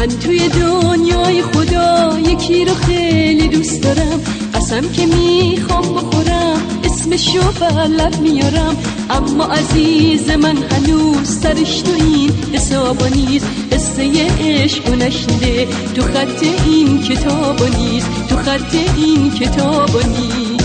من توی دنیای خدا یکی رو خیلی دوست دارم، قسم که میخوام بخورم اسمشو بر لب میارم، اما عزیز من هنوز سرش تو این حسابا نیست، قصه عشق نشنیده تو خط این کتابا نیست، تو خط این کتابا نیست.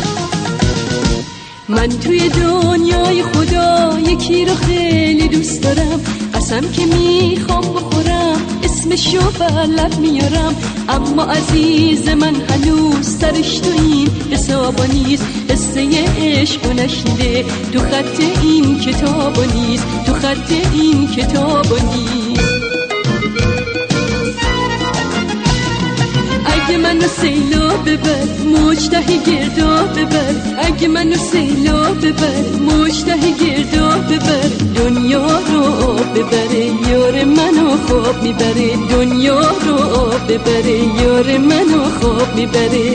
من توی دنیای خدا یکی رو خیلی دوست دارم، قسم که میخوام بخورم اسمشو بر لب میارم، اما عزیز من هنوز سرش تو این حسابا نیست، قصه عشق نشنیده تو خط این کتابا نیست، تو خط این کتابا نیست. اگه منو سیلاب ببر موج ته گردا ببر، اگه منو سیلاب ببر موج ته گردا ببر، دنیا رو ببره یار منو خواب میبره، دنیا رو ببره یار منو خواب میبره.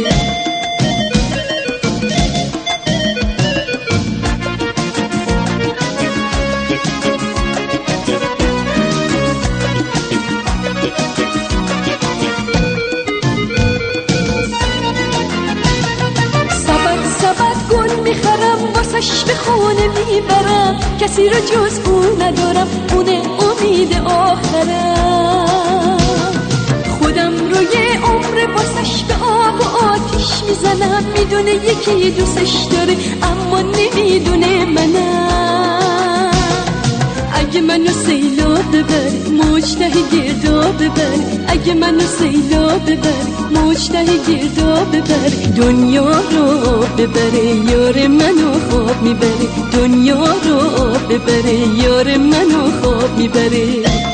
واسش به خونه میبرم، کسی رو جز اون ندارم، اونه امید آخرم، خودم رو یه عمر واسش به آب و آتیش میزنم، میدونه یکی دوستش داره اما نمیدونه منم. اگه منو سیلاب ببر موج ته گردا ببر، اگه منو سیلاب ببر موج ته گردا ببر، دنیا رو ببره یار منو خواب میبره، دنیا رو ببره یار منو خواب میبره.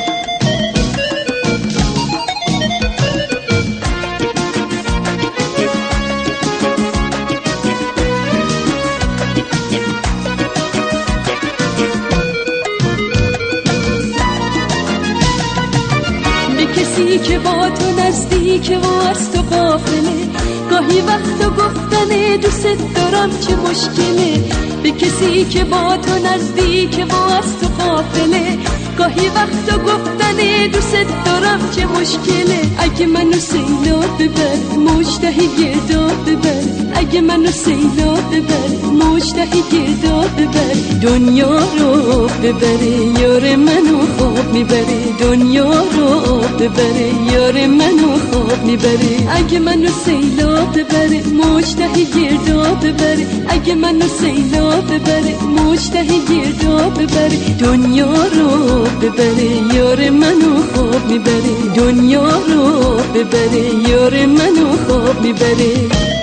کسی که با تو نزدیکه و از تو غافله، گاهی وقتا گفتن دوست دارم چه مشکله، به کسی که با تو نزدیکه و از تو غافله، گاهی وقتا گفتن دوست دارم چه مشکله. اگه منو سیلاب ببر موج ته گردا ببر، اگه منو سیلاب ببر موج ته گردا ببر، دنیا رو ببره یار منو خواب میبره، دنیا رو ببره یار منو خواب میبره. اگه منو سیلاب ببره موج ته گردا ببره، اگه منو سیلاب ببره موج ته گردا ببره، دنیا رو ببره یار منو خواب میبره، دنیا رو ببره یار منو خواب میبره.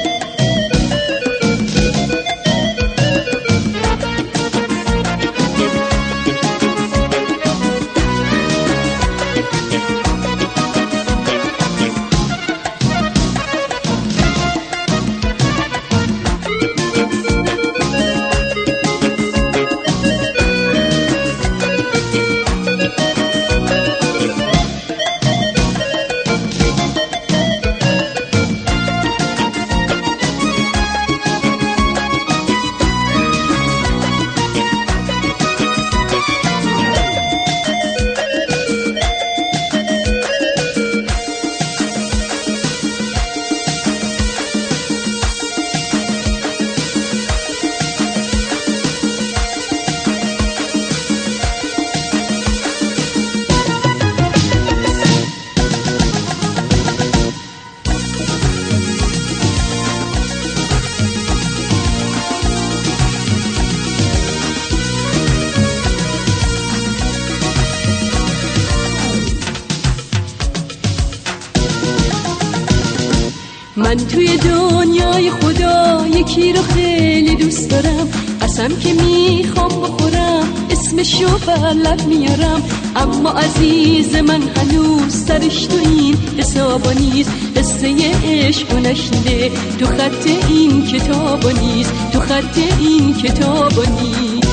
من توی دنیای خدا یکی رو خیلی دوست دارم، قسم که میخوام بخورم اسمشو بر لب میارم، اما عزیز من هنوز سرش تو این حسابا نیست، قصه عشق نشنیده تو خط این کتابا نیست، تو خط این کتابا نیست.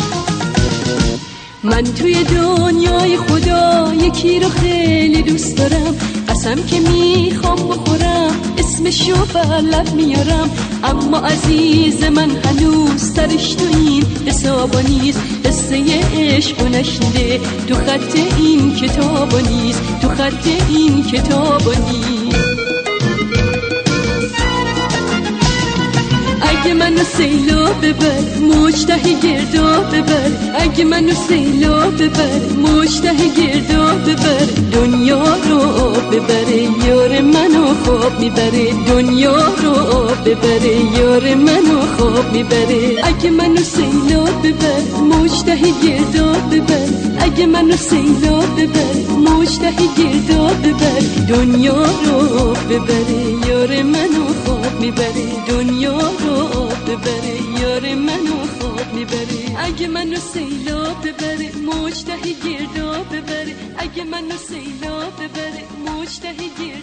من توی دنیای خدا یکی رو خیلی دوست دارم، قسم که میخوام بخورم اسمشو بر لب میارم، اما عزیز من هنوز سرش تو این حسابا نیست، قصه عشق نشنیده تو خط این کتابا نیست، تو تو خط این کتابا نیست. اگه منو سیلاب ببر مجته گردا ببر، اگه منو سیلاب ببر مجته گردا ببر، دنیا رو ببره یار منو خواب میبره، دنیا رو ببره یار منو خواب میبره. اگه منو سیلاب ببر مجته گردا ببر، اگه منو سیلاب ببر مجته گردا ببر، دنیا رو ببره یار منو خواب میبره، دنیا رو ببره یار منو خواب میبره. اگه منو سیلاب ببره مجته گردا ببره، اگه منو سیلاب ببره مجته گردا